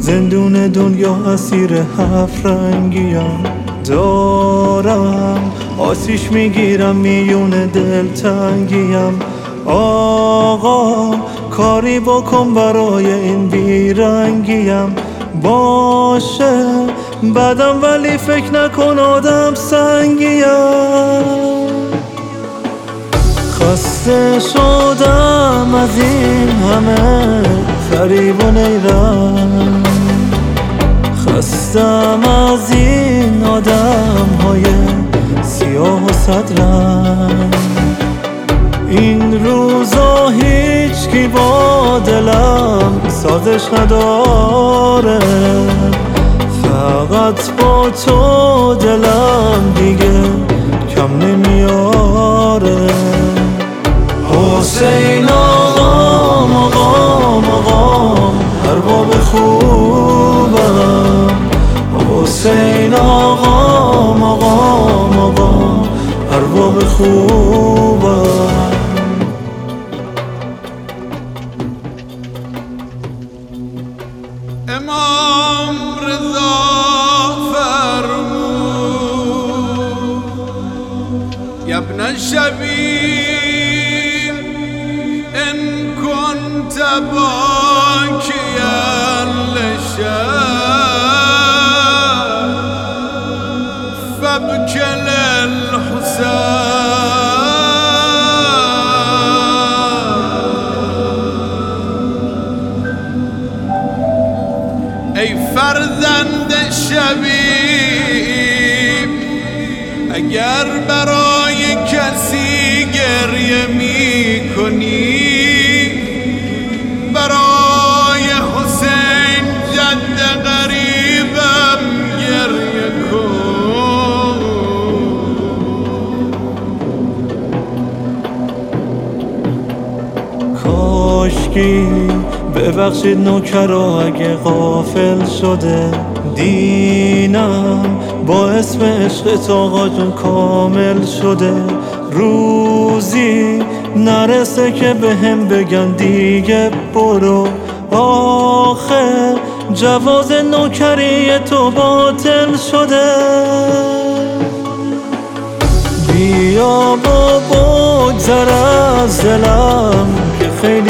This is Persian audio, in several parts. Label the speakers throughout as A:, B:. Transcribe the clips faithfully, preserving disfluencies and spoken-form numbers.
A: زندون دنیا اسیر هفت رنگیم، دارم آسیش میگیرم میون دلتنگیم. آقا کاری بکن برای این بیرنگیم، باشه بدم ولی فکر نکن آدم سنگیم. خسته شدم از این همه فریب و نیرم، خستم از این آدم های سیاه و صدرم. این روزا هیچ کی با دلم سازش نداره، فقط با تو دلم دیگه کم نمیاره. حسین آقام آقام آقام ارباب خوبم، حسین آقام آقام آقام ارباب خوبم.
B: امام رضا فرمود یا ابن الشبیب ان كنت باكيا للشام فابكي للحسين. ای فرزند شبیب اگر برای کسی گریه می کنی، برای حسین جد غریبم گریه کن.
A: کاشکی ببخشید نوکرا اگه غافل شده، دینم با اسم عشق آقا جون کامل شده. روزی نرسه که به هم بگن دیگه برو، آخه جواز نوکری تو باطل شده. بیا با بگذر از دلم که خیلی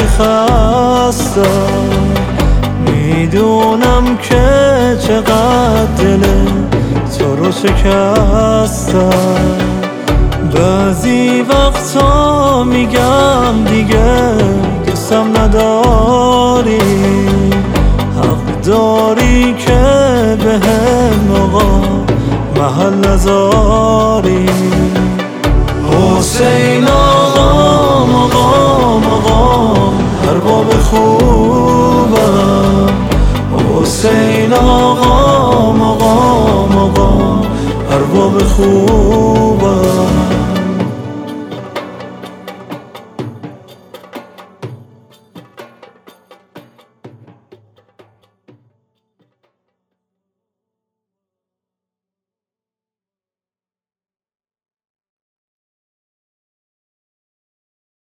A: خستم، میدونم که چقدر دل تو رو شکستم. بعضی وقتا میگم دیگه دوستم نداری، حق داری که به هم آقا محل نذاری. حسین آقام آقام آقام ارباب خوبم، حسین آقام آقام آقام ارباب خوبم.